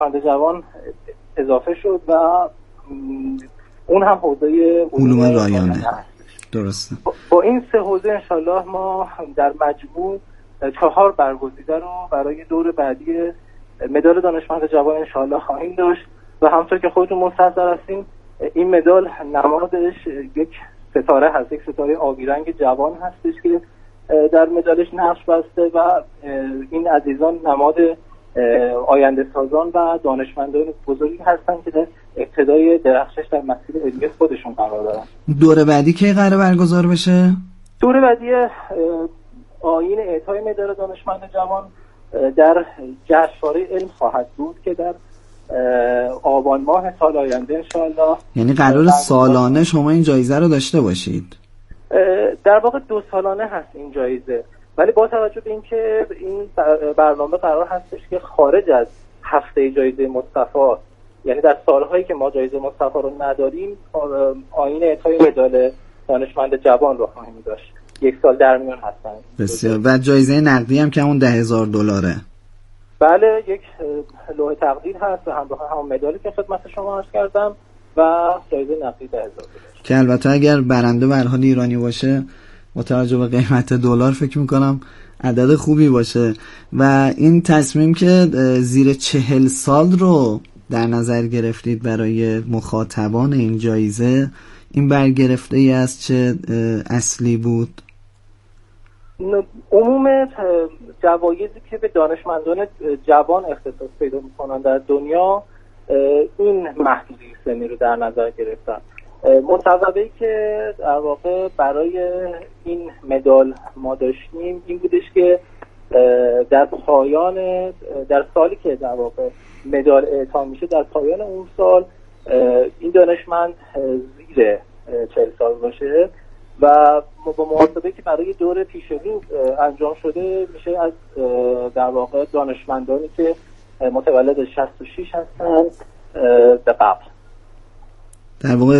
دانشمند جوان اضافه شد و اون هم حوزه علوم رایانه. درسته. با این 3 حوزه انشالله ما در مجموع 4 برگزیده رو برای دور بعدی مدال دانشمند جوان انشالله خواهیم داشت و همونطور که خودتون مستحضر هستین این مدال نمادش یک ستاره هست، یک ستاره آبی رنگ جوان هستش که در مدالش نقش بسته و این عزیزان نماد آینده سازان و دانشمندان بزرگی هستن که در ابتدای درخشش در مسیر علمی خودشون قرار دارن. دوره بعدی کی قرار برگزار بشه؟ دوره بعدی آیین اعطای مدال دانشمند جوان در جشنواره علم خواهد بود که در آبان ماه سال آینده انشاءالله. یعنی قرار سالانه شما این جایزه رو داشته باشید؟ در واقع 2 سالانه هست این جایزه، ولی با توجه به اینکه این برنامه قرار هستش که خارج از هفته جایزه مصطفی، یعنی در سالهایی که ما جایزه مصطفی رو نداریم، آیین اعطای مدال دانشمند جوان رو خواهیم داشت. 1 سال در میان هستن. بسیار. و جایزه نقدی هم که اون $10,000. بله، یک لوح تقدیر هست و همراه همون مدالی که خدمت شما عرض کردم و جایزه نقدی $10,000 که البته اگر برنده به هر حال ایرانی باشه با توجه به قیمت دلار فکر میکنم عدد خوبی باشه. و این تصمیم که زیر 40 سال رو در نظر گرفتید برای مخاطبان این جایزه، این برگرفته ای از چه اصلی بود؟ عموم جوایزی که به دانشمندان جوان اختصاص پیدا میکنن در دنیا این محدودی سنی رو در نظر گرفتن. مصوبه‌ای که در واقع برای این مدال ما داشتیم این بودش که در سالی که در واقع مدال اعطا میشه، در پایان اون سال این دانشمند زیر 40 سال باشه و با محاسبه که برای دور پیشرو انجام شده میشه از در واقع دانشمندانی که متولد 66 هستن به قبل، در واقع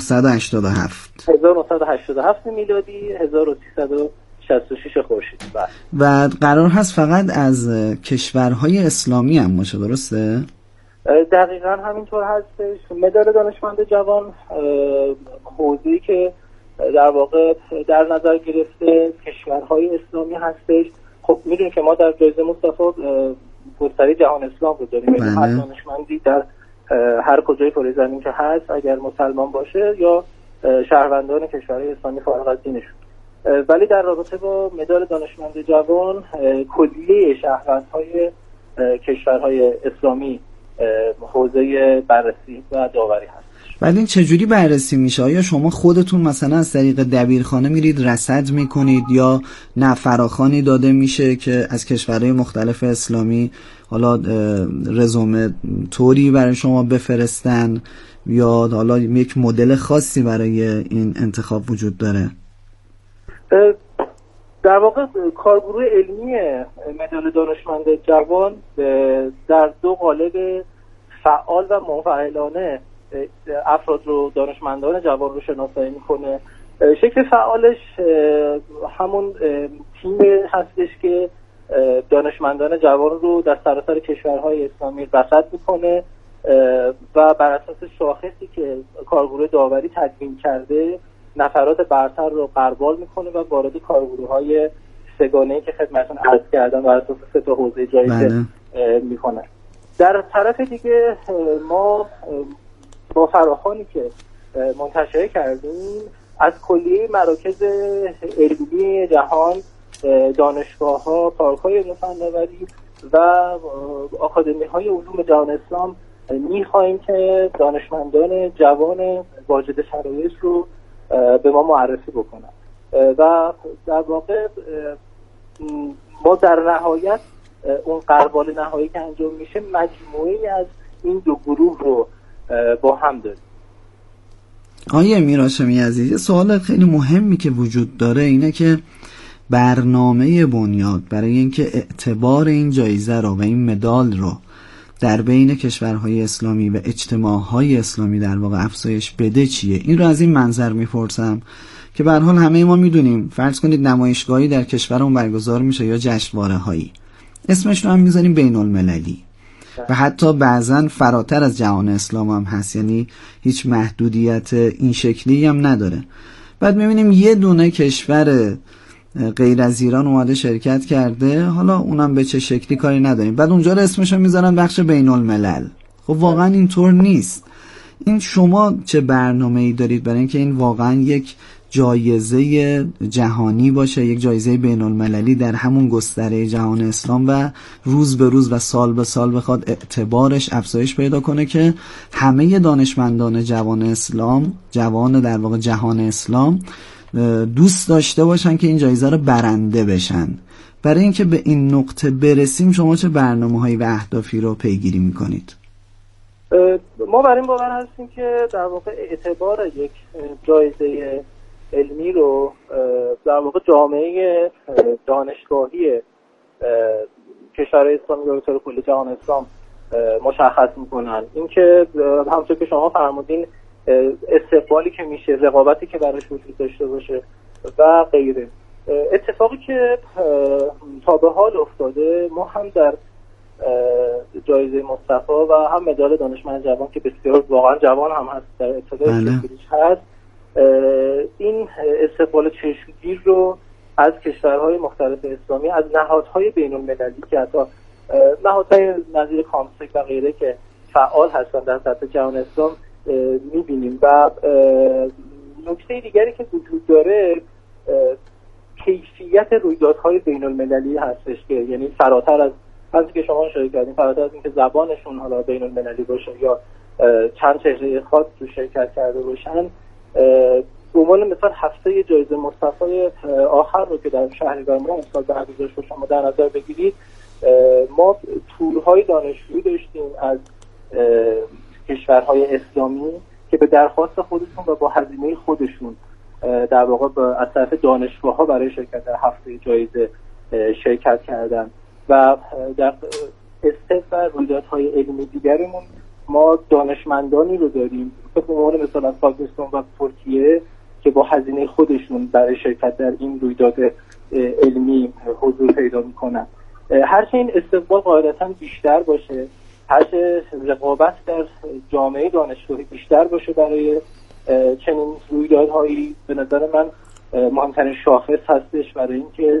1987 میلادی 1366 خورشیدی. و قرار هست فقط از کشورهای اسلامی هم باشه، درسته؟ دقیقاً همینطور هستش. مدال دانشمند جوان حوزه‌ای که در واقع در نظر گرفته کشورهای اسلامی هستش. خب میدونید که ما در جایزه مصطفی گستره جهان اسلام رو داریم. بله. هر دانشمندی در هر کجای کره زمین که هست، اگر مسلمان باشه یا شهروندان کشورهای اسلامی فارغ از دینشون، ولی در رابطه با مدال دانشمند جوان کلیه شهروندهای کشورهای اسلامی حوزه بررسی و داوری هست. ولی این چجوری بررسی میشه؟ آیا شما خودتون مثلا از طریق دبیرخانه میرید رصد میکنید یا نه فراخوانی داده میشه که از کشورهای مختلف اسلامی حالا رزومه طوری برای شما بفرستن یا حالا یک مدل خاصی برای این انتخاب وجود داره؟ در واقع کارگروه علمی مدال دانشمند جوان در 2 قالب فعال و منفعلانه افراد رو، دانشمندان جوان رو شناسایی میکنه. شکل فعالش همون تیم هستش که دانشمندان جوان رو در سراسر کشورهای اسلامی رصد میکنه و بر اساس شاخصی که کارگروه داوری تدوین کرده نفرات برتر رو غربال میکنه و وارد کارگروه‌های سگانه‌ای که خدمتتون عرض کردم بر اساس 3 حوزه جایزه میکنه. در طرف دیگه ما با فراخوانی که منتشر کردیم از کلیه مراکز علمی جهان، دانشگاه‌ها، پارک‌های علم فناوری و آکادمی‌های علوم جهان اسلام می‌خوایم که دانشمندان جوان واجد شرایط رو به ما معرفی بکنن و در واقع ما در نهایت اون غربال نهایی که انجام میشه مجموعی از این 2 گروه رو با هم داریم. آیه امیر هاشمی عزیز، یه سوال خیلی مهمی که وجود داره اینه که برنامه بنیاد برای اینکه اعتبار این جایزه رو و این مدال رو در بین کشورهای اسلامی و اجتماعهای اسلامی در واقع افزایش بده چیه؟ این رو از این منظر میپرسم که به هر حال همه ما میدونیم، فرض کنید نمایشگاهی در کشورمون برگزار میشه یا جشنواره‌هایی، اسمش رو هم میذاریم بین المللی. و حتی بعضن فراتر از جهان اسلام هم هست، یعنی هیچ محدودیت این شکلی هم نداره. بعد میبینیم یه دونه کشور غیر از ایران اومده شرکت کرده، حالا اونم به چه شکلی کاری نداریم، بعد اونجا رو اسمشو میذارن بخش بین الملل. خب واقعا اینطور نیست. این شما چه برنامه‌ای دارید برای اینکه این واقعا یک جایزه جهانی باشه، یک جایزه بین المللی در همون گستره جهان اسلام و روز به روز و سال به سال بخواد اعتبارش افزایش پیدا کنه که همه دانشمندان جوان اسلام، جوان در واقع جهان اسلام دوست داشته باشن که این جایزه رو برنده بشن. برای اینکه به این نقطه برسیم شما چه برنامه‌هایی و اهدافی رو پیگیری میکنید؟ ما بر این باور هستیم که در واقع اعتبار یک جایزه علمی رو در واقع جامعه دانشگاهی کشورهای اسلامی و به طور کلی جهان اسلام مشخص میکنن. اینکه همونطور که شما فرمودین استقبالی که میشه، رقابتی که براش وجود داشته باشه و غیره. اتفاقی که تا به حال افتاده، ما هم در جایزه مصطفی و هم مدال دانشمند جوان که بسیار واقعا جوان هم هست در ابتدای تشکیلش هست، این استقبال چشمگیر رو از کشورهای مختلف اسلامی، از نهادهای بین المللی که حتی نهادهای نظیر کامسک و غیره که فعال هستن در سطح جهان اسلام میبینیم. و نکته دیگری که وجود داره کیفیت رویدادهای بین المللی هستش که یعنی فراتر از که شما اشاره کردین، فراتر از اینکه زبانشون حالا بین المللی باشه یا چند چهره خاص تو شرکت کرده باشن، به عنوان مثال هفته جایزه مصطفی آخر رو که در شهریور ماه امسال برگزار شد شما در نظر بگیرید، ما تورهای دانشجویی داشتیم از کشورهای اسلامی که به درخواست خودشون و با هزینه خودشون در واقع از طرف دانشگاه‌ها برای شرکت در هفته جایزه شرکت کردن. و در استف و رویدادهای علمی دیگرمون ما دانشمندانی رو داریم به عنوان مثال از پاکستان و ترکیه که با هزینه خودشون برای شرکت در این رویداد علمی حضور پیدا میکنن. هرچه این استقبال قاعدتاً بیشتر باشه، هرچه رقابت در جامعه دانشگاهی بیشتر باشه برای چنین رویدادهایی، به نظر من مهمترین شاخص هستش برای اینکه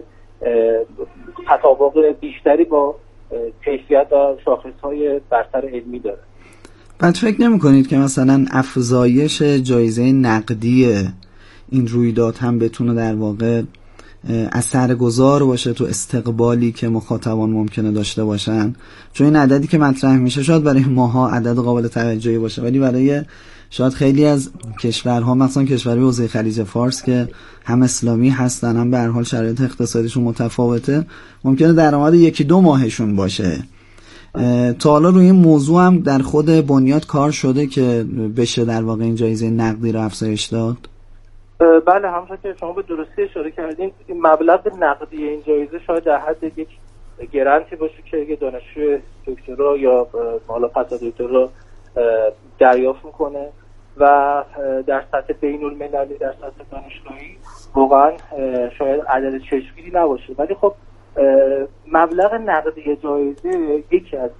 تطابق بیشتری با کیفیت و شاخصهای برتر علمی داره. بعد فکر نمی کنید که مثلا افزایش جایزه نقدی این رویداد هم بتونه در واقع اثرگذار باشه تو استقبالی که مخاطبان ممکنه داشته باشن؟ چون این عددی که مطرح میشه شاید برای ماها عدد قابل توجهی باشه، ولی برای شاید خیلی از کشورها، مثلا کشورهای حوزه خلیج فارس که هم اسلامی هستن هم به هر حال شرایط اقتصادیشون متفاوته، ممکنه درآمد 1-2 ماهشون باشه. تا حالا روی این موضوع هم در خود بنیاد کار شده که بشه در واقع این جایزه نقدی رو افزایش داد؟ بله، همونطور که شما به درستی اشاره کردین، این مبلغ نقدی این جایزه شاید در حد یک گرانتی باشه که یه دانشجو دکترا یا حالا پس از دکترا دریافت میکنه و در سطح بین المللی، در سطح دانشگاهی واقعا شاید عدد چشمگیری نباشه، ولی خب مبلغ نقدی جایزه یکی از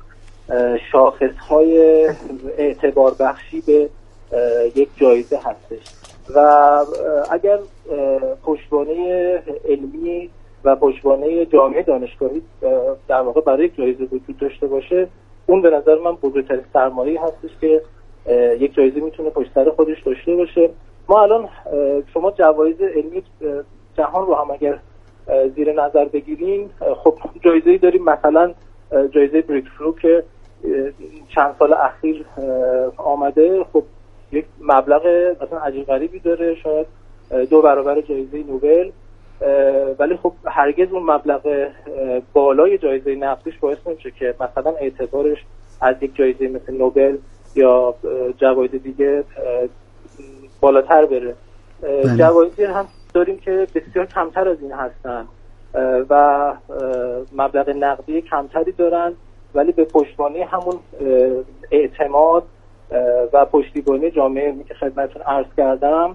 شاخصهای اعتبار بخشی به یک جایزه هستش و اگر پشتوانه علمی و پشتوانه جامعه دانشگاهی در واقع برای یک جایزه وجود داشته باشه، اون به نظر من بزرگترین سرمایه‌ای هستش که یک جایزه میتونه پشت سر خودش داشته باشه. ما الان شما جوایز علمی جهان رو هم اگر زیر نظر بگیریم، خب جایزه‌ای داریم، مثلا جایزه بریکثرو که چند سال اخیر آمده، خب یک مبلغ مثلا عجیب غریبی داره، شاید 2 برابر جایزه نوبل، ولی خب هرگز اون مبلغ بالای جایزه نقدیش باعث نمیشه که مثلا اعتبارش از یک جایزه مثل نوبل یا جوایز دیگه بالاتر بره. جوایزی هم داریم که بسیار کمتر از این هستن و مبلغ نقدی کمتری دارن، ولی به پشتوانه همون اعتماد و پشتیبانی جامعه که خدمتتون عرض کردم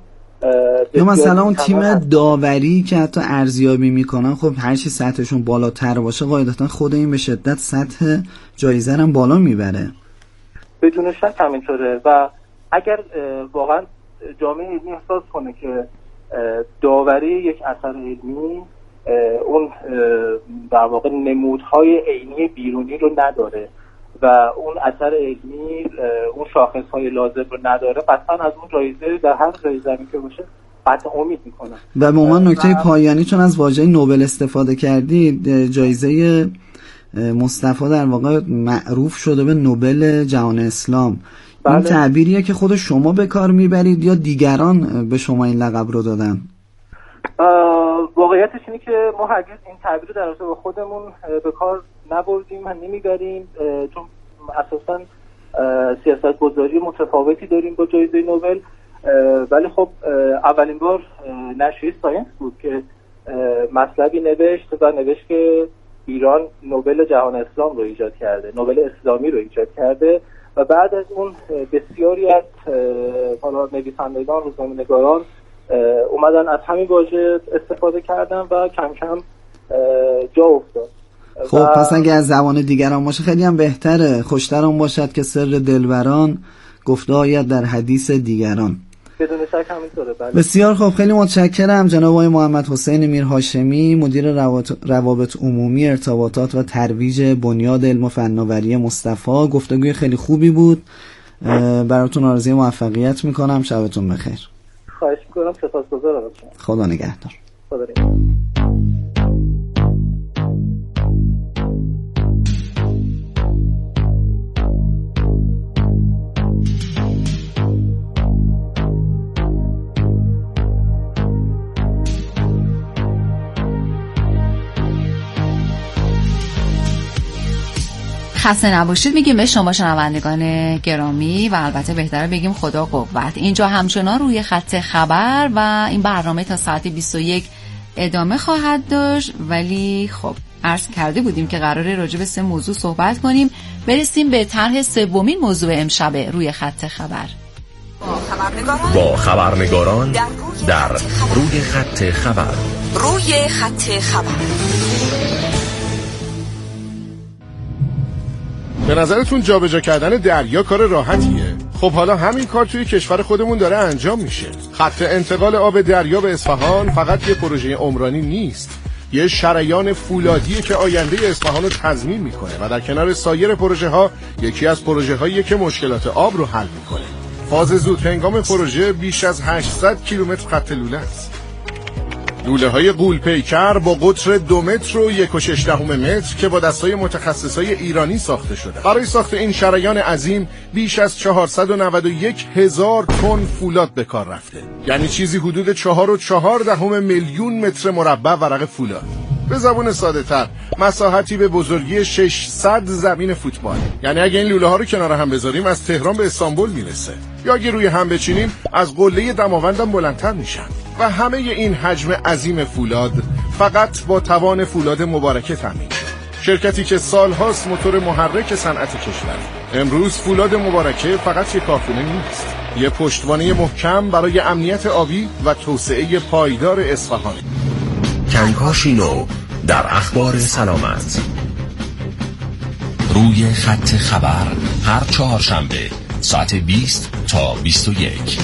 یا مثلا اون تیم داوری که حتی ارزیابی میکنن، خب هر چی سطحشون بالاتر باشه قاعدتا خود این به شدت سطح جایزه هم بالا میبره. بدون شک همینطوره. و اگر واقعا جامعه علمی احساس کنه که داوری یک اثر علمی اون در واقع نمودهای عینی بیرونی رو نداره و اون اثر علمی اون شاخصهای لازم رو نداره، قطعا از اون جایزه در هر جایزه‌ای که باشه قطعا امید میکنن. و به عنوان نکته پایانی، چون از واژه نوبل استفاده کردید، جایزه مصطفی در واقع معروف شده به نوبل جهان اسلام. بله. این تعبیریه که خود شما به کار میبرید یا دیگران به شما این لقب رو دادن؟ واقعیتش اینه که ما هرگز این تعبیر رو در رابطه با خودمون به کار نبردیم و نمیبریم، چون اساساً سیاست‌گذاری متفاوتی داریم با جایزه نوبل. ولی خب اولین بار نشریه ساینس بود که مطلبی نوشت که ایران نوبل جهان اسلام رو ایجاد کرده، نوبل اسلامی رو ایجاد کرده و بعد از اون بسیاری از حالا نویسندگان، روزنامه‌نگاران اومدن از همین واژه استفاده کردن و کم کم جا افتاد. خب پس اگه از زبان دیگران باشه خیلی هم بهتره، خوشتر هم باشد که سر دلبران گفته آید در حدیث دیگران. بدون شک همینطوره. بله. بسیار خب، خیلی متشکرم جناب آقای محمد حسین میرهاشمی، مدیر روابط عمومی، ارتباطات و ترویج بنیاد علم و فناوری مصطفی. گفتگوی خیلی خوبی بود، براتون آرزوی موفقیت میکنم. شبتون بخیر. خواهش میکنم. سپاسگزارم. خدا نگهدار. خدا نگهدار. خسته نباشید میگیم به شما شنوندگان گرامی و البته بهتره بگیم خدا قوت. اینجا همچنان روی خط خبر و این برنامه تا ساعت 21 ادامه خواهد داشت، ولی خب عرض کرده بودیم که قراره راجع به 3 موضوع صحبت کنیم. برسیم به طرح سومین موضوع امشب روی خط خبر. با خبرنگاران در روی خط خبر. روی خط خبر. به نظرتون جابجا کردن دریا کار راحتیه؟ خب حالا همین کار توی کشور خودمون داره انجام میشه. خط انتقال آب دریا به اصفهان فقط یه پروژه عمرانی نیست، یه شریان فولادیه که آینده اصفهان رو تضمین میکنه و در کنار سایر پروژه ها یکی از پروژه هاییه که مشکلات آب رو حل میکنه. فاز زودهنگام پروژه بیش از 800 کیلومتر خط لوله است. لوله های غول پیکر با قطر 2 متر و 1.6 متر که با دستای متخصصای ایرانی ساخته شده. برای ساخت این شریان عظیم بیش از 491,000 تن فولاد به کار رفته، یعنی چیزی حدود 4.4 میلیون متر مربع ورق فولاد. به زبان ساده تر مساحتی به بزرگی 600 زمین فوتبال. یعنی اگه این لوله ها رو کنار هم بذاریم از تهران به استانبول میرسه، یا اگه روی هم بچینیم از قله دماوندم بلندتر میشن. و همه این حجم عظیم فولاد فقط با توان فولاد مبارکه تامین شد، شرکتی که سالهاست موتور محرک صنعت کشور. امروز فولاد مبارکه فقط یک کارخونه نیست، یه پشتوانه محکم برای امنیت آبی و توسعه پایدار اصفهان. کنکاشی نو در اخبار سلامت. روی خط خبر هر چهارشنبه ساعت 20 تا 21.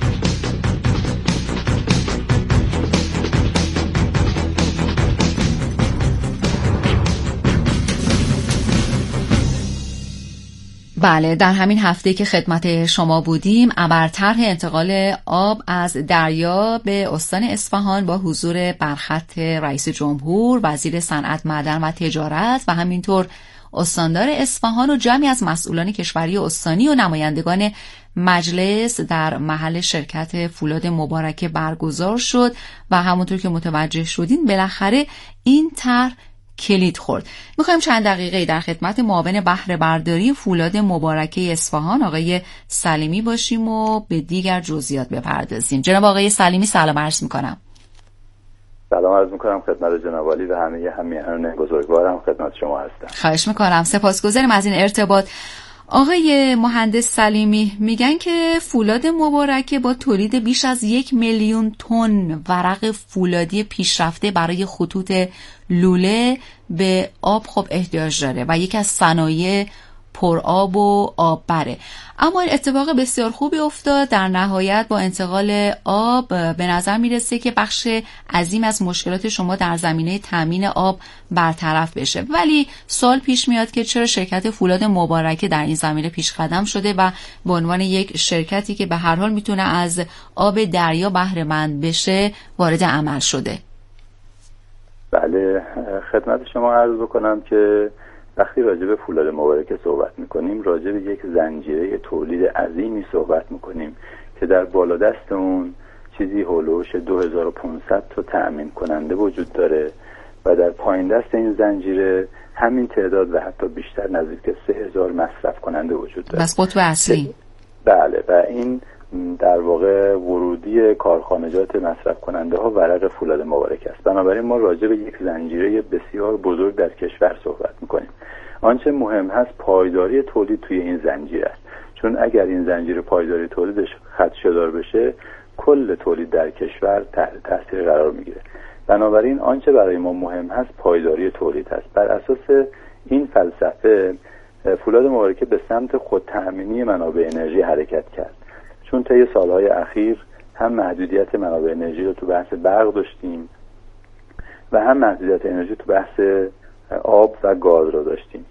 بله، در همین هفته که خدمت شما بودیم ابر طرح انتقال آب از دریا به استان اصفهان با حضور برخط رئیس جمهور، وزیر صنعت، معدن و تجارت و همینطور استاندار اصفهان و جمعی از مسئولان کشوری استانی و نمایندگان مجلس در محل شرکت فولاد مبارکه برگزار شد و همونطور که متوجه شدین بالاخره این طرح کلید خورد. میخوایم چند دقیقه در خدمت معاون بهره برداری فولاد مبارکه اصفهان آقای سلیمی باشیم و به دیگر جزئیات بپردازیم. جناب آقای سلیمی سلام عرض میکنم. سلام عرض میکنم خدمت جناب عالی و همه همیهنان بزرگوارم خدمت شما هستم. خواهش میکنم. سپاسگزارم از این ارتباط. آقای مهندس سلیمی میگن که فولاد مبارکه با تولید بیش از 1 میلیون تن ورق فولادی پیشرفته برای خطوط لوله به آب خب احتیاج داره و یکی از صنایع پرآب و آببره. اما این اتفاق بسیار خوبی افتاد. در نهایت با انتقال آب به نظر میرسه که بخش عظیم از مشکلات شما در زمینه تامین آب برطرف بشه. ولی سوال پیش میاد که چرا شرکت فولاد مبارکه در این زمینه پیش قدم شده و به عنوان یک شرکتی که به هر حال میتونه از آب دریا بهره مند بشه وارد عمل شده؟ بله، خدمت شما عرض بکنم که وقتی راجع به فولاد مبارکه صحبت میکنیم راجع به یک زنجیره تولید عظیمی صحبت میکنیم که در بالادست اون چیزی هولوش 2500 تا تأمین کننده وجود داره و در پایین دست این زنجیره همین تعداد و حتی بیشتر نزدیک 3000 مصرف کننده وجود داره. بس قطب اصلی. بله، و این در واقع ورودی کارخانجات مصرف کننده ها ورق فولاد مبارکه است. بنابراین ما راجع به یک زنجیره بسیار بزرگ در کشور صحبت میکنیم. آنچه مهم هست پایداری تولید توی این زنجیره است، چون اگر این زنجیره پایداری تولیدش خدشه‌دار بشه کل تولید در کشور تحت تاثیر قرار میگیره. بنابراین آنچه برای ما مهم هست پایداری تولید هست. بر اساس این فلسفه فولاد مبارکه به سمت خودتأمینی منابع انرژی حرکت کرد، چون طی سالهای اخیر هم محدودیت منابع انرژی رو تو بحث برق داشتیم و هم محدودیت انرژی تو بحث آب و گاز رو داشتیم.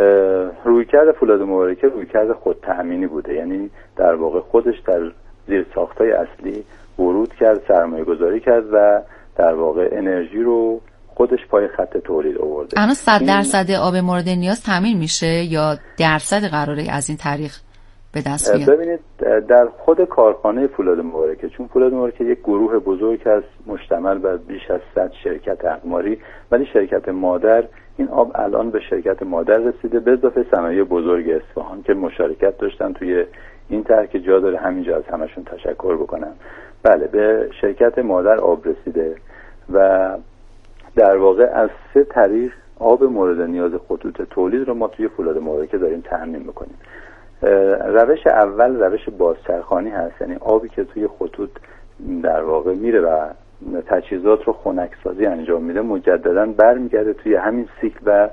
رویکرد فولاد مبارکه رویکرد خودتأمینی بوده، یعنی در واقع خودش در زیر ساختای اصلی ورود کرد، سرمایه گذاری کرد و در واقع انرژی رو خودش پای خط تولید آورده. الان 100% آب مورد نیاز تامین میشه یا درصد قراره از این طریق به دست بیاد؟ ببینید، در خود کارخانه فولاد مبارکه، چون فولاد مبارکه یک گروه بزرگ است مشتمل بر بیش از 100 شرکت اقماری، ولی شرکت مادر این آب الان به شرکت مادر رسیده، به اضافه صنایع بزرگ اصفهان که مشارکت داشتن توی این طرح که جا داره همینجا از همشون تشکر بکنم. بله، به شرکت مادر آب رسیده و در واقع از 3 طریق آب مورد نیاز خطوط تولید رو ما توی فولاد مبارکه داریم تامین میکنیم. روش اول روش بازچرخانی هست، یعنی آبی که توی خطوط در واقع میره و تجهیزات رو خنکسازی انجام میده مجددا برمیگرده توی همین سیکل و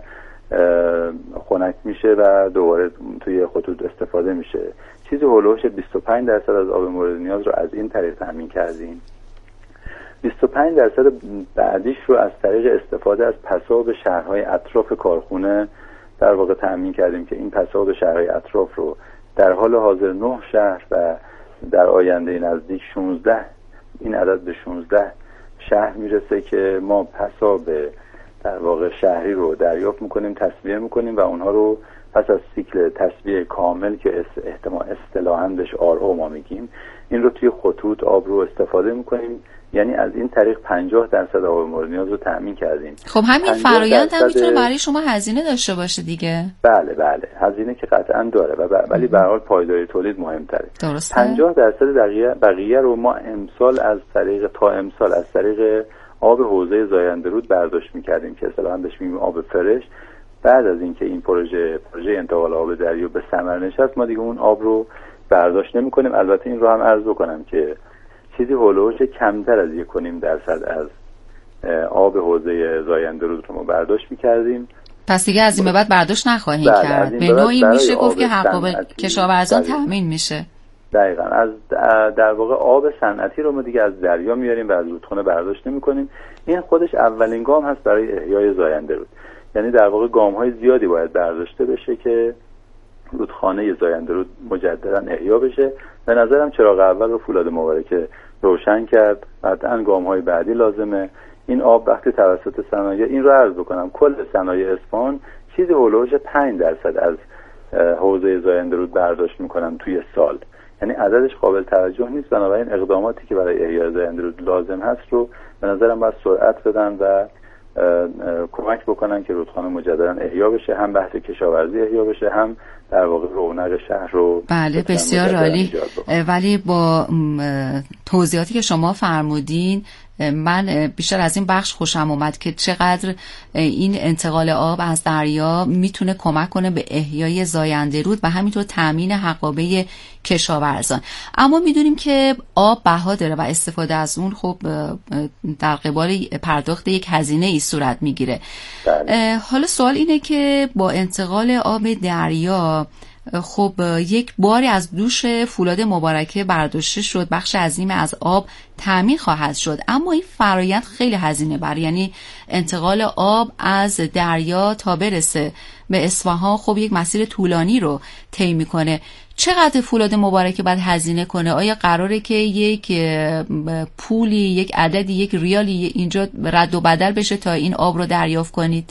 خنک میشه و دوباره توی خطوط استفاده میشه. چیزی هولوش 25% از آب مورد نیاز رو از این طریق تامین کردیم. 25% بعدیش رو از طریق استفاده از پساب شهرهای اطراف کارخونه در واقع تأمین کردیم که این پساب شهرهای اطراف رو در حال حاضر 9 شهر و در آینده نزدیک 16 این عدد به 16 شهر میرسه که ما پساب در واقع شهری رو دریافت میکنیم، تصفیه میکنیم و اونها رو پس از سیکل تصفیه کامل که اصطلاحاً بهش RO ما میگیم، این رو توی خطوط آب رو استفاده میکنیم. یعنی از این طریق 50% آب مورد نیاز رو تأمین کردیم. خب همین فرآیند هم میتونه برای شما هزینه داشته باشه دیگه؟ بله، هزینه که قطعاً داره ولی به هر حال پایداری تولید مهمتره. درسته. 50% بقیه رو ما امسال از طریق آب حوزه زاینده رود برداشت می‌کردیم که اصطلاحاً بهش میگیم آب فرش. بعد از اینکه این پروژه انتقال آب دریا به ثمر نشست ما دیگه اون آب رو برداشت نمی‌کنیم. البته این رو هم عرض بکنم که چیزی هولوش کمتر از 1.5% از آب حوزه زاینده رود رو ما برداشت می‌کردیم. پس دیگه از این به بعد برداشت نخواهیم کرد. به نوعی میشه گفت که حق کشاورزان تامین میشه. دقیقاً. از در واقع آب صنعتی رو ما دیگه از دریا میاریم و از رودخانه برداشت نمی‌کنیم. این خودش اولین گام هست برای احیای زاینده رود. یعنی در واقع گام‌های زیادی باید برداشته بشه که رودخانه زاینده رود مجددا احیا بشه. به نظرم چراغ اول رو فولاد مبارکه روشن کرد. قطعاً گام‌های بعدی لازمه. این آب وقتی توسط صنایع، این رو عرض بکنم، کل صنایع اصفهان چیزی هولوش 5% از حوزه زاینده رود برداشت میکنن توی سال. یعنی عددش قابل توجه نیست. بنابراین اقداماتی که برای احیای زاینده رود لازم هست رو به نظرم باید سرعت بدن و کمک بکنن که رودخانه مجددا احیا بشه، هم بحث کشاورزی احیا بشه، هم در واقع رونق شهر رو. بله، بسیار عالی. ولی با توضیحاتی که شما فرمودین من بیشتر از این بخش خوشم اومد که چقدر این انتقال آب از دریا میتونه کمک کنه به احیای زاینده رود و همینطور تامین حقابه کشاورزان. اما میدونیم که آب بها داره و استفاده از اون خب در قبال پرداخت یک هزینه ای صورت میگیره. حالا سوال اینه که با انتقال آب دریا خب یک باری از دوش فولاد مبارکه برداشته شد، بخش عظیم از آب تامین خواهد شد، اما این فرایند خیلی هزینه بر، یعنی انتقال آب از دریا تا برسه به اصفهان خب یک مسیر طولانی رو طی میکنه. چقدر فولاد مبارکه باید هزینه کنه؟ آیا قراره که یک پولی، یک عددی، یک ریالی اینجا رد و بدل بشه تا این آب رو دریافت کنید؟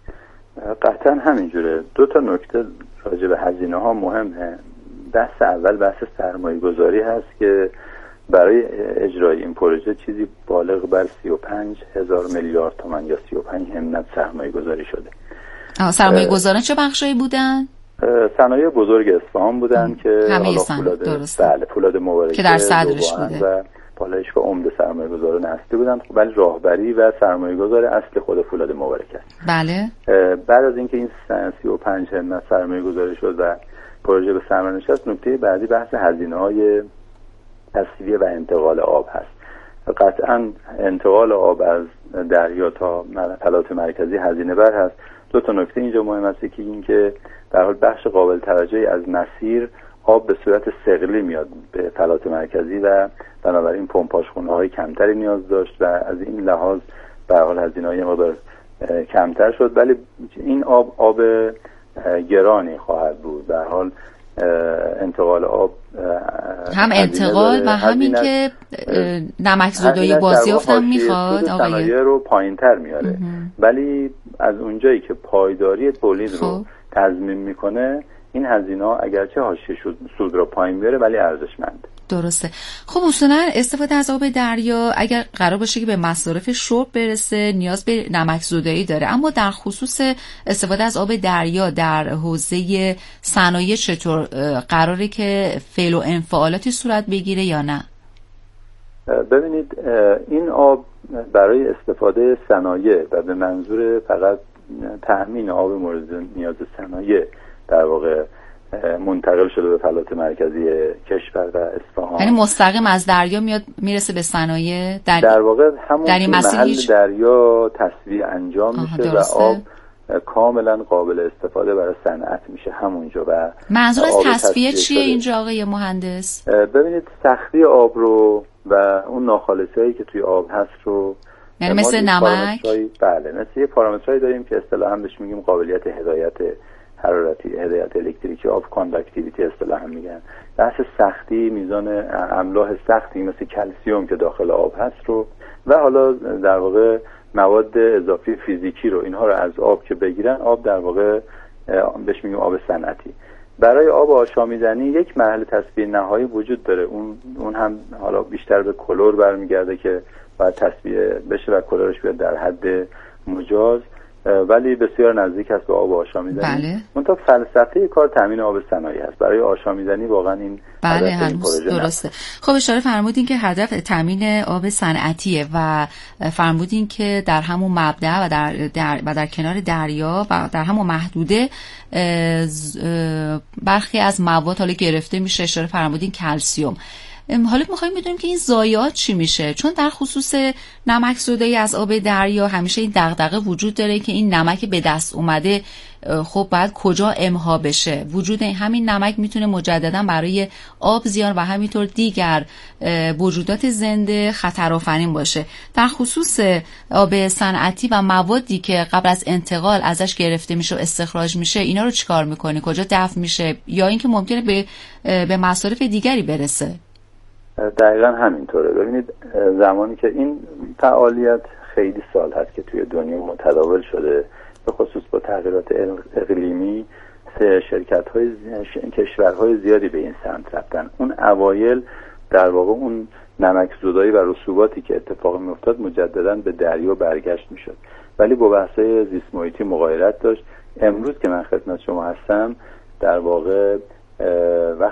قطعا همینجوره. دو تا نکته راجع به هزینه ها مهمه. بحث اول بحث سرمایه گذاری هست که برای اجرای این پروژه چیزی بالغ بر 35,000 میلیارد تومان یا 35 همت سرمایه گذاری شده. سرمایه گذاران چه بخشایی بودن؟ صنایع بزرگ اصفهان بودن که همه فولاد، بله، فولاد مبارکه که در صدرش بوده و پالایشگاه عمده سرمایه گذاران اصلی بودن، ولی راهبری و سرمایه گذار اصل خود فولاد مبارکه است. بله. بعد از اینکه این 35 همت سرمایه گذاری شد و پروژه به ثمر نشست، نکته بعدی بحث هزینه‌های تصفیه و انتقال آب هست. قطعا انتقال آب از دریا تا فلات مرکزی هزینه بر هست. دو تا نکته اینجا مهم است که این که در حال بخش قابل توجهی از مسیر آب به صورت ثقلی میاد به فلات مرکزی و بنابراین پمپاژخونه‌های کمتری نیاز داشت و از این لحاظ به هر حال هزینه‌های مقدار کمتر شد، ولی این آب گرانی خواهد بود. به هر حال انتقال آب هم انتقال و همین که نمک زدایی بازیافت هم میخواد صنایع رو پایین‌تر میاره، ولی از اونجایی که پایداری تولید رو تضمین میکنه این هزینه‌ها اگرچه حاشیه سود رو پایین میاره ولی ارزشمند. درسته. خب اصولا استفاده از آب دریا اگر قرار باشه که به مصارف شرب برسه نیاز به نمک زدایی داره، اما در خصوص استفاده از آب دریا در حوزه صنایع چطور قراره که فعل و انفعالاتی صورت بگیره یا نه؟ ببینید این آب برای استفاده صنایع و به منظور فقط تأمین آب مورد نیاز صنایع در واقع منتقل شده به فلات مرکزی کشور و اصفهان. یعنی مستقیم از دریا میاد میرسه به صنایع در واقع همون در این محل دریا تصفیه انجام میشه و آب کاملا قابل استفاده برای صنعت میشه همونجا. و منظور از تصفیه چیه اینجا آقای مهندس؟ ببینید سختی آب رو و اون ناخالصی‌هایی که توی آب هست رو، یعنی مثل نمک، بله مثل یه پارامترایی داریم که اصطلاحاً بهش میگیم قابلیت هدایت حرارتی، هدایت الکتریکی آب، کانداکتیویتی اصطلاحاً میگن. بحث سختی، میزان املاح سختی مثل کلسیم که داخل آب هست رو و حالا در واقع مواد اضافی فیزیکی رو، اینها رو از آب که بگیرن، آب در واقع بهش میگیم آب صنعتی. برای آب آشامیدنی یک مرحله تصفیه نهایی وجود داره، اون هم حالا بیشتر به کلور برمیگرده که باید تصفیه بشه و کلورش بیاد در حد مجاز، ولی بسیار نزدیک است به آب آشامیدنی. بله. منتها فلسفه کار تامین آب صنایع است. برای آشامیدنی واقعا این بله هنوز درسته. خب اشاره فرمودین که هدف تامین آب صنعتیه و فرمودین که در همون مبدأ و در کنار دریا و در همون محدوده برخی از مواد حالا گرفته میشه. اشاره فرمودین کلسیم. حالا میخوایم بدونیم که این ضایعات چی میشه، چون در خصوص نمک زدایی از آب دریا همیشه این دغدغه وجود داره که این نمک به دست اومده خب باید کجا امها بشه. وجود همین نمک میتونه مجددا برای آب زیان و همینطور دیگر موجودات زنده خطرآفرین باشه. در خصوص آب صنعتی و موادی که قبل از انتقال ازش گرفته میشه و استخراج میشه، اینا رو چیکار میکنی؟ کجا دفن میشه؟ یا اینکه ممکنه به مصارف دیگری برسه؟ دقیقا همینطوره. ببینید زمانی که این فعالیت خیلی سال هست که توی دنیا متداول شده، به خصوص با تغییرات اقلیمی کشورهای زیادی به این سمت رفتن. اون اوایل در واقع اون نمک زدایی و رسوباتی که اتفاق میافتاد مجددا به دریا برگشت میشد، ولی با بحث‌های زیست محیطی مغایرت داشت. امروز که من خدمت شما هستم در واقع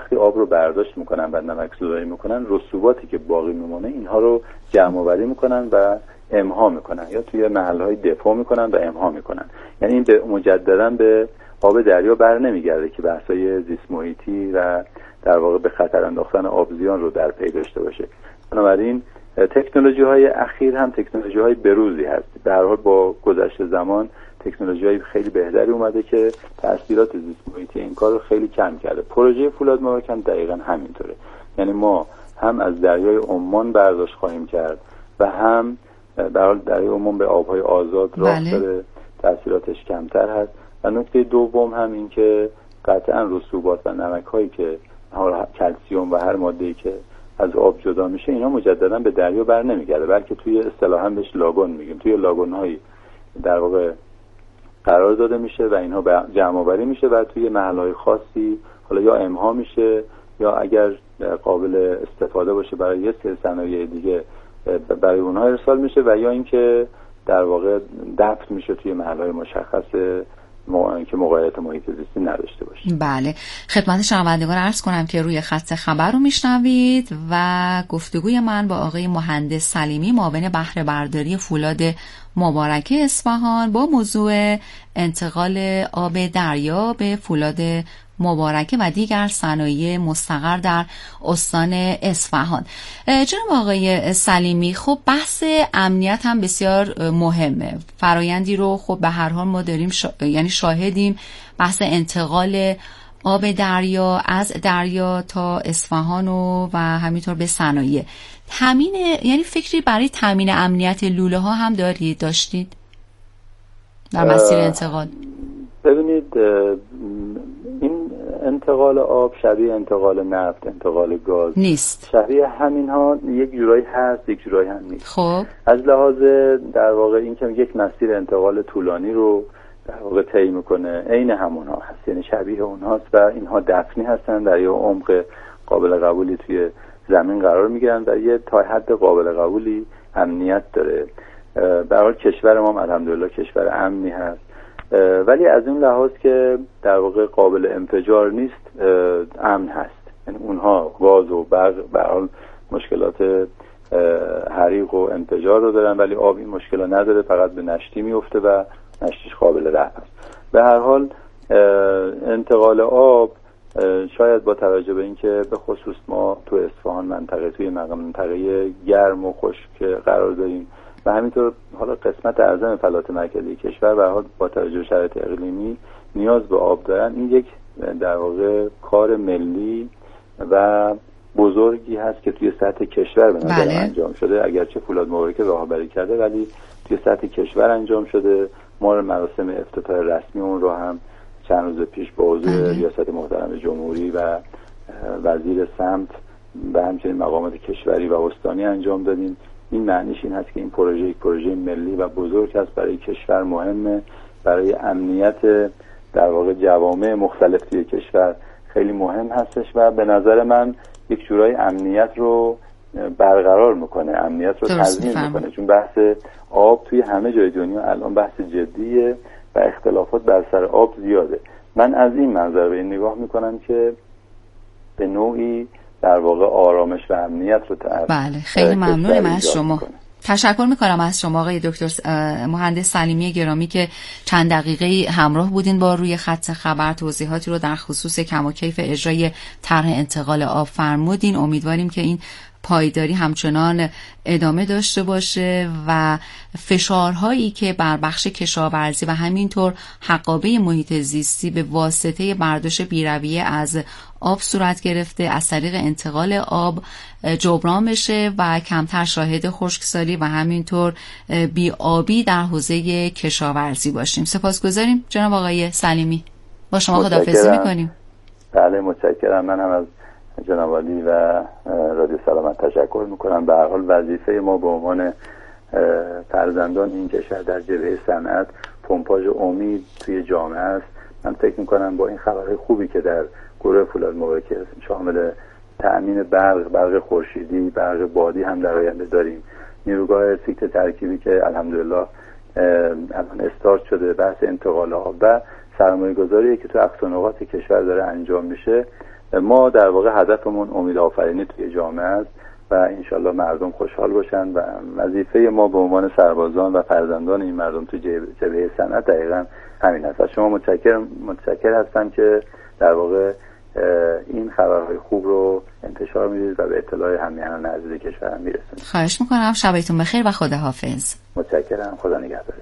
وقتی آب رو برداشت میکنن و نمک‌زدایی میکنن، رسوباتی که باقی میمونه اینها رو جمع آوری میکنن و امها میکنن یا توی محلهای دفع میکنن و امها میکنن. یعنی این مجددا به آب دریا بر نمیگرده که بحث‌های زیست محیطی و در واقع به خطر انداختن آبزیان رو در پی داشته باشه. بنابراین تکنولوژی‌های اخیر هم تکنولوژی‌های بروزی هست. به هر حال با گذشت زمان تکنولوژی‌های خیلی بهتری اومده که تاثیرات زیست محیطی این کار رو خیلی کم کرده. پروژه فولاد مبارک هم دقیقاً همینطوره. یعنی ما هم از دریای عمان برداشت خواهیم کرد و هم به هر حال دریای عمان به آب‌های آزاد راه داره، تاثیراتش کمتر هست. و نکته دوم هم این که قطعاً رسوبات و نمک‌هایی که کلسیم و هر ماده‌ای که از آب جدا میشه اینا مجددا به دریا بر نمیگرده، بلکه توی اصطلاحاً بهش لاگون میگیم، توی لاگون‌هایی در واقع قرار داده میشه و اینها جمع آوری میشه و توی محل‌های خاصی حالا یا امها میشه یا اگر قابل استفاده باشه برای یه سری صنایع دیگه برای اونها ارسال میشه و یا اینکه در واقع دفن میشه توی محل‌های مشخص که مقایسه محیط زیستی نداشته باشه. بله، خدمت شنوندگان عرض کنم که روی خط خبر رو میشنوید و گفتگوی من با آقای مهندس سلیمی معاون بهره برداری فولاد مبارکه اصفهان با موضوع انتقال آب دریا به فولاد مبارکه و دیگر صنایع مستقر در استان اصفهان. جناب آقای سلیمی، خب بحث امنیت هم بسیار مهمه. فرایندی رو خب به هر حال ما داریم یعنی شاهدیم، بحث انتقال آب دریا از دریا تا اصفهان و همینطور به صنایع. تامین، یعنی فکری برای تامین امنیت لوله ها هم داشتید در مسیر انتقال؟ ببینید، این انتقال آب شبیه انتقال نفت، انتقال گاز نیست، شبیه همین ها یک جورایی هست یک جورایی هم نیست. خب از لحاظ در واقع این که یک مسیر انتقال طولانی رو در واقع طی میکنه، عین همونها هست، یعنی شبیه اونهاست و اینها دفنی هستن، در یه عمق قابل قبولی توی زمین قرار میگیرن و یه تا حد قابل قبولی امنیت داره. به هر حال کشور ما الحمدلله کشور امنی هست، ولی از اون لحاظ که در واقع قابل انفجار نیست امن هست. یعنی اونها گاز و برق به هر حال مشکلات حریق و انفجار رو دارن، ولی آب این مشکل نداره، فقط به نشتی میفته و نشتیش قابل رفع است. به هر حال انتقال آب شاید با توجه به اینکه به خصوص ما تو اصفهان توی منطقه گرم و خشک قرار داریم و همینطور حالا قسمت اعظم فلات مرکزی کشور به حال با توجه به شرایط اقلیمی نیاز به آب دارن، این یک در واقع کار ملی و بزرگی هست که توی سطح کشور به نظر انجام شده. اگرچه فولاد مبارکه راهبری کرده ولی توی سطح کشور انجام شده. ما مراسم افتتاح رسمی اون رو هم چند روز پیش با حضور ریاست محترم جمهوری و وزیر سمت و همچنین مقامات کشوری و استانی انجام دادیم. این معنیش این هست که این پروژه یک پروژه ملی و بزرگ است، برای کشور مهمه، برای امنیت در واقع جوامع مختلف توی کشور خیلی مهم هستش و به نظر من یک جورای امنیت رو برقرار میکنه، امنیت رو تضمین میکنه، چون بحث آب توی همه جای دنیا الان بحث جدیه و اختلافات بر سر آب زیاده. من از این منظر به این نگاه میکنم که به نوعی در واقع آرامش و امنیت رو بله، خیلی ممنونم از شما. تشکر میکنم از شما آقای دکتر مهندس سلیمی گرامی که چند دقیقه همراه بودین با روی خط خبر، توضیحاتی رو در خصوص کم و کیف اجرای طرح انتقال آب فرمودین. امیدواریم که این پایداری همچنان ادامه داشته باشه و فشارهایی که بر بخش کشاورزی و همینطور حقابه محیط زیستی به واسطه برداشت بی‌رویه از آب صورت گرفته از طریق انتقال آب جبران بشه و کمتر شاهد خشکسالی و همینطور بی‌آبی در حوزه کشاورزی باشیم. سپاسگزاریم جناب آقای سلیمی. با شما خداحافظی میکنیم. بله متشکرم. من هم از جناب عالی و رادیو سلامت تشکر میکنم. به هر حال وظیفه ما به عنوان فرزندان این کشور در جبهه صنعت پمپاژ امید توی جامعه است. من فکر میکنم با این خبرهای خوبی که در گروه فولاد مبارکه شامل تأمین برق خورشیدی، برق بادی هم در آینده داریم، نیروگاه سیکت ترکیبی که الحمدلله الان استارت شده، بحث انتقال آب و سرمایه‌گذاری که تو اقصا نقاط کشور داره انجام میشه، ما در واقع هدفمون امید آفرینی توی جامعه است و انشالله مردم خوشحال باشن و وظیفه ما به عنوان سربازان و فرزندان این مردم توی جبهه صنعت دقیقاً همین است. از شما متشکر هستم که در واقع این خبرهای خوب رو انتشار میدید و به اطلاع همیهنان عزیز کشورم میرسونید. خواهش میکنم. شبتون بخیر و خداحافظ. متشکرم. خدا نگهدار.